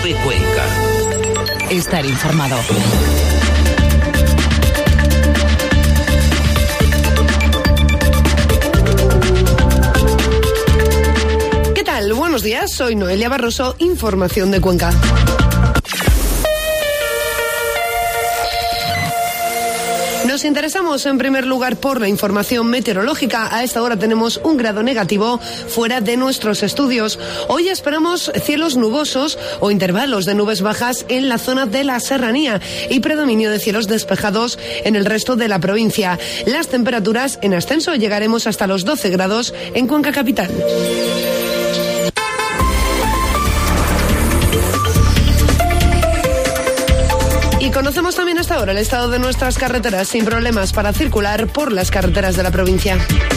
TV Cuenca. Estar informado. ¿Qué tal? Buenos días, soy Noelia Barroso, información de Cuenca. Nos interesamos en primer lugar por la información meteorológica. A esta hora tenemos un grado negativo fuera de nuestros estudios. Hoy esperamos cielos nubosos o intervalos de nubes bajas en la zona de la serranía y predominio de cielos despejados en el resto de la provincia. Las temperaturas en ascenso, llegaremos hasta los 12 grados en Cuenca capital. Y conocemos también hasta ahora el estado de nuestras carreteras sin problemas para circular por las carreteras de la provincia.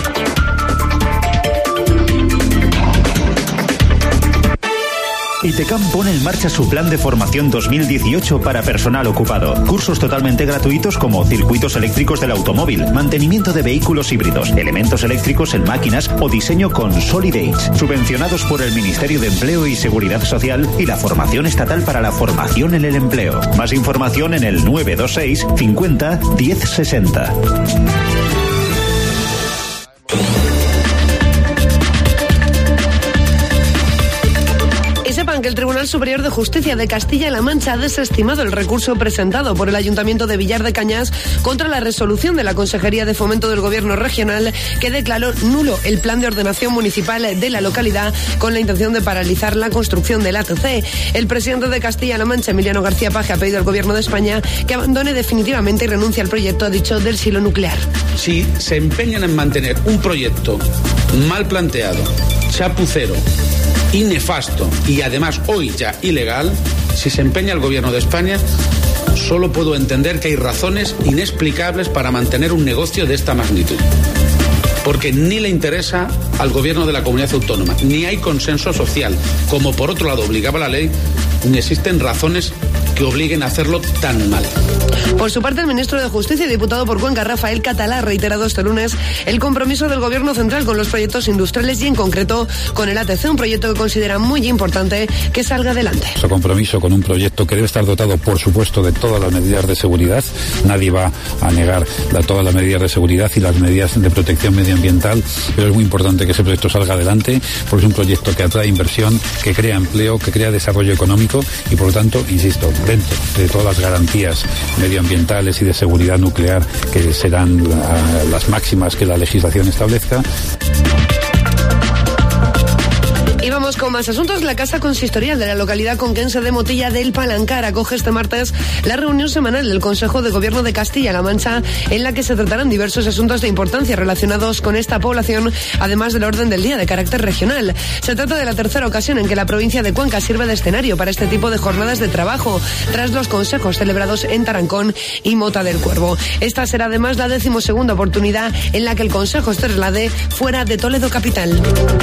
ITECAM pone en marcha su plan de formación 2018 para personal ocupado. Cursos totalmente gratuitos como circuitos eléctricos del automóvil, mantenimiento de vehículos híbridos, elementos eléctricos en máquinas o diseño con Solid-Edge, subvencionados por el Ministerio de Empleo y Seguridad Social y la Formación Estatal para la Formación en el Empleo. Más información en el 926 50 1060. Que el Tribunal Superior de Justicia de Castilla-La Mancha ha desestimado el recurso presentado por el Ayuntamiento de Villar de Cañas contra la resolución de la Consejería de Fomento del Gobierno Regional que declaró nulo el plan de ordenación municipal de la localidad con la intención de paralizar la construcción del ATC. El presidente de Castilla-La Mancha, Emiliano García Paje, ha pedido al Gobierno de España que abandone definitivamente y renuncie al proyecto, ha dicho, del silo nuclear. Si se empeñan en mantener un proyecto mal planteado, chapucero y nefasto, y además hoy ya ilegal, si se empeña el Gobierno de España, solo puedo entender que hay razones inexplicables para mantener un negocio de esta magnitud. Porque ni le interesa al Gobierno de la comunidad autónoma, ni hay consenso social, como por otro lado obligaba la ley, ni existen razones que obliguen a hacerlo tan mal. Por su parte, el ministro de Justicia y diputado por Cuenca, Rafael Catalá, ha reiterado este lunes el compromiso del Gobierno central con los proyectos industriales y en concreto con el ATC, un proyecto que considera muy importante que salga adelante. Nuestro compromiso con un proyecto que debe estar dotado, por supuesto, de todas las medidas de seguridad. Nadie va a negar todas las medidas de seguridad y las medidas de protección medioambiental, pero es muy importante que ese proyecto salga adelante porque es un proyecto que atrae inversión, que crea empleo, que crea desarrollo económico y, por lo tanto, insisto, dentro de todas las garantías medioambientales y de seguridad nuclear que serán las máximas que la legislación establezca. Y vamos con más asuntos. La Casa Consistorial de la localidad conquense de Motilla del Palancar acoge este martes la reunión semanal del Consejo de Gobierno de Castilla-La Mancha, en la que se tratarán diversos asuntos de importancia relacionados con esta población, además del orden del día de carácter regional. Se trata de la tercera ocasión en que la provincia de Cuenca sirve de escenario para este tipo de jornadas de trabajo, tras los consejos celebrados en Tarancón y Mota del Cuervo. Esta será además la 12ª oportunidad en la que el Consejo se traslade fuera de Toledo capital.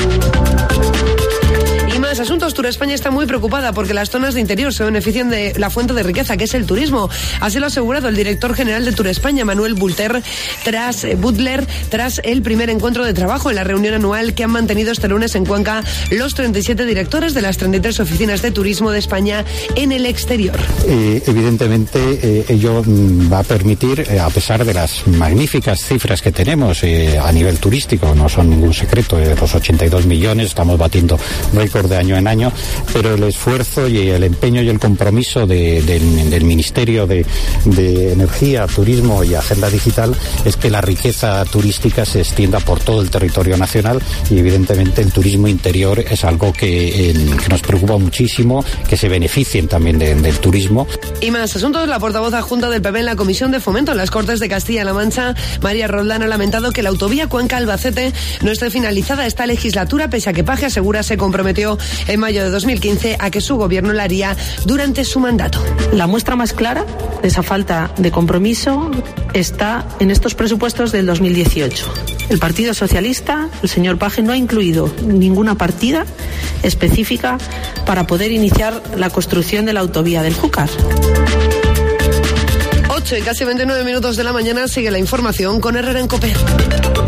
Más asuntos. Turespaña está muy preocupada porque las zonas de interior se benefician de la fuente de riqueza que es el turismo. Así lo ha asegurado el director general de Turespaña, Manuel Butler, tras el primer encuentro de trabajo en la reunión anual que han mantenido este lunes en Cuenca los 37 directores de las 33 oficinas de turismo de España en el exterior. Evidentemente ello va a permitir, a pesar de las magníficas cifras que tenemos a nivel turístico, no son ningún secreto, los 82 millones, estamos batiendo récord de año en año, pero el esfuerzo y el empeño y el compromiso del Ministerio de Energía, Turismo y Agenda Digital es que la riqueza turística se extienda por todo el territorio nacional y evidentemente el turismo interior es algo que nos preocupa muchísimo, que se beneficien también del turismo. Y más asuntos. La portavoz adjunta del PP en la Comisión de Fomento en las Cortes de Castilla-La Mancha, María Roldán, ha lamentado que la autovía Cuenca-Albacete no esté finalizada esta legislatura, pese a que Paje asegura se comprometió en mayo de 2015 a que su gobierno la haría durante su mandato. La muestra más clara de esa falta de compromiso está en estos presupuestos del 2018. El Partido Socialista, el señor Paje, no ha incluido ninguna partida específica para poder iniciar la construcción de la autovía del Júcar. 8 y casi 29 minutos de la mañana, sigue la información con Herrera en COPE.